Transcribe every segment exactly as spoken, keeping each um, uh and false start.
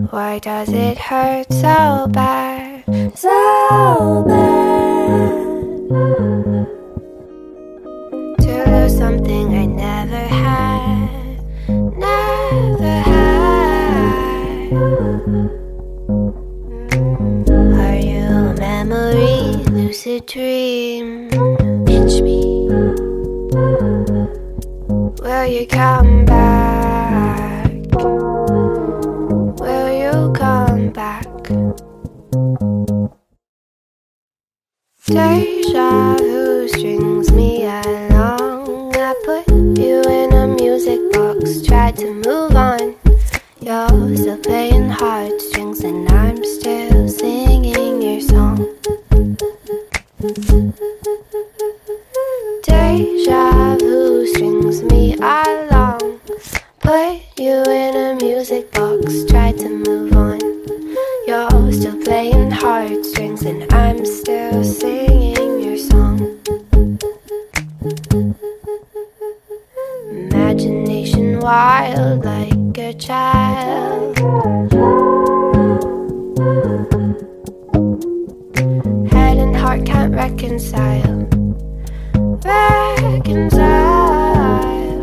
Why does it hurt so bad, so bad? To lose something I never had, never had. Are you a memory, lucid dream? Pinch me. Will you come back? Will you come back? Deja vu strings me along. I put you in a music box, tried to move on. You're still playing heartstrings and I'm still singing your song. Deja vu strings me along. Put you in a music box, tried to move on. You're still playing heartstrings and I'm still singing your song. Imagination wild like a child. Head and heart can't reconcile. Reconcile.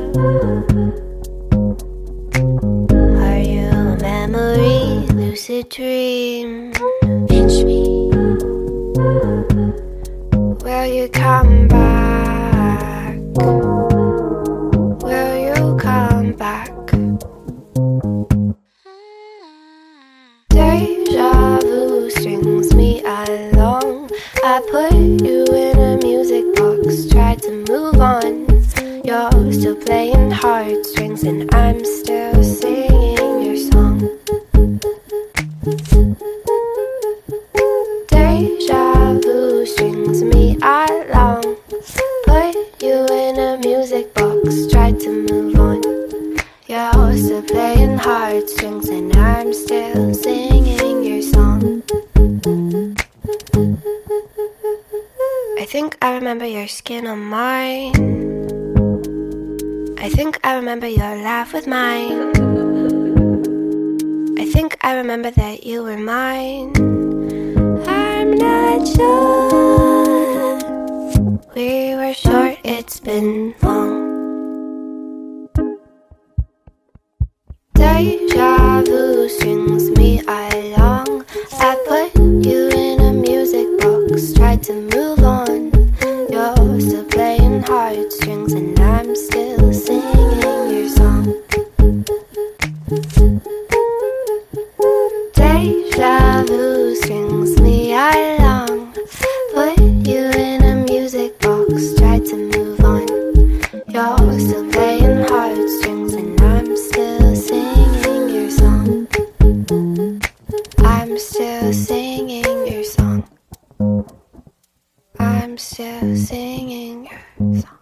Are you a memory, lucid dream? Pinch me. Will you come back? Will you come back? Deja vu strings me along. I put you in a music box, tried to move on. You're still playing heartstrings and I'm still singing your song. Deja vu strings me along. Put you in a music box, tried to move on. You're still playing heartstrings and I'm still singing your song. I think I remember your skin on mine. I think I remember your laugh with mine. I think I remember that you were mine. I'm not sure. We were short, it's been long. Deja vu strings me along. I put you in a music box, tried to move on. You're still playing heartstrings and I'm still singing your song. Deja vu strings me along. Put you in a music box, tried to move on. You're still playing heartstrings and I'm still singing your song. I'm still singing your song. I'm still singing your song.